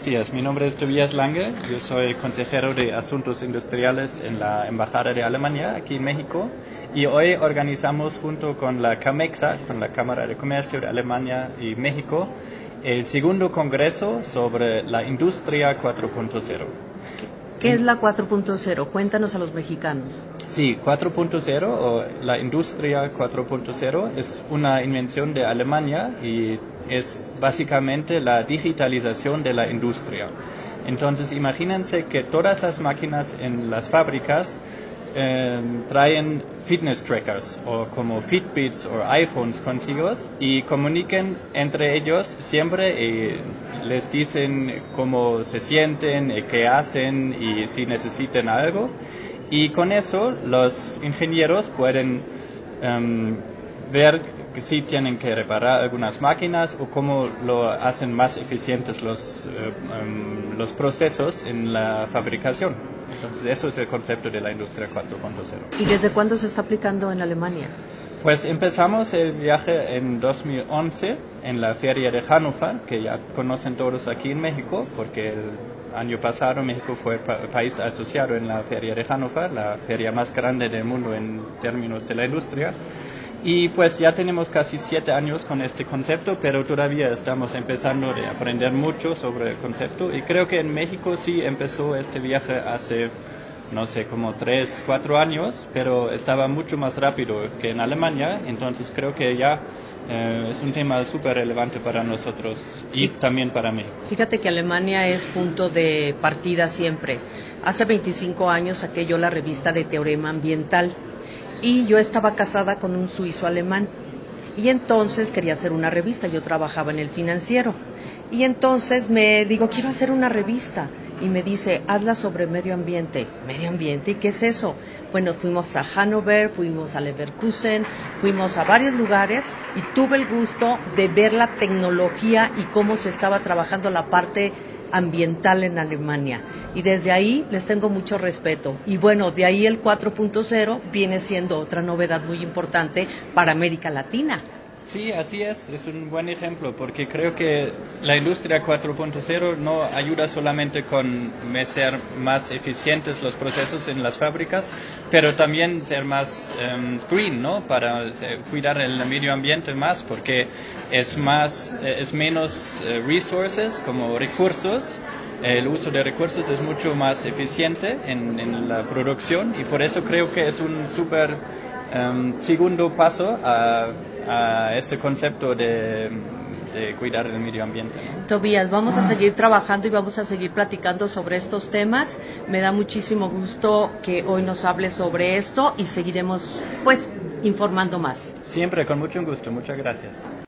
días. Mi nombre es Tobias Lange. Yo soy consejero de Asuntos Industriales en la Embajada de Alemania aquí en México. Y hoy organizamos junto con la CAMEXA, con la Cámara de Comercio de Alemania y México, el segundo congreso sobre la industria 4.0. ¿Qué es la 4.0? Cuéntanos a los mexicanos. Sí, 4.0 o la industria 4.0 es una invención de Alemania y es básicamente la digitalización de la industria. Entonces, imagínense que todas las máquinas en las fábricas traen fitness trackers o como Fitbits o iPhones consigo y comuniquen entre ellos siempre y les dicen cómo se sienten, qué hacen y si necesitan algo. Y con eso los ingenieros pueden ver que si tienen que reparar algunas máquinas o cómo lo hacen más eficientes los procesos en la fabricación. Entonces eso es el concepto de la industria 4.0. ¿Y desde cuándo se está aplicando en Alemania? Pues empezamos el viaje en 2011 en la feria de Hannover, que ya conocen todos aquí en México, porque el año pasado México fue país asociado en la feria de Hannover, la feria más grande del mundo en términos de la industria. Y pues ya tenemos casi 7 años con este concepto, pero todavía estamos empezando a aprender mucho sobre el concepto. Y creo que en México sí empezó este viaje hace, no sé, como 3, 4 años, pero estaba mucho más rápido que en Alemania. Entonces creo que ya es un tema súper relevante para nosotros y también para México. Fíjate que Alemania es punto de partida siempre. Hace 25 años saqué yo la revista de Teorema Ambiental. Y yo estaba casada con un suizo alemán y entonces quería hacer una revista, yo trabajaba en el Financiero y entonces me digo, quiero hacer una revista y me dice, hazla sobre medio ambiente. ¿Medio ambiente? ¿Y qué es eso? Bueno, fuimos a Hannover, fuimos a Leverkusen, fuimos a varios lugares y tuve el gusto de ver la tecnología y cómo se estaba trabajando la parte ambiental en Alemania y desde ahí les tengo mucho respeto y bueno, de ahí el 4.0 viene siendo otra novedad muy importante para América Latina. Sí, así es un buen ejemplo porque creo que la industria 4.0 no ayuda solamente con ser más eficientes los procesos en las fábricas, pero también ser más green, ¿no? Para cuidar el medio ambiente más, porque es menos resources, como recursos. El uso de recursos es mucho más eficiente en la producción y por eso creo que es un súper segundo paso a este concepto de cuidar el medio ambiente, ¿no? Tobías, vamos a seguir trabajando y vamos a seguir platicando sobre estos temas. Me da muchísimo gusto que hoy nos hables sobre esto y seguiremos pues informando más. Siempre con mucho gusto, muchas gracias.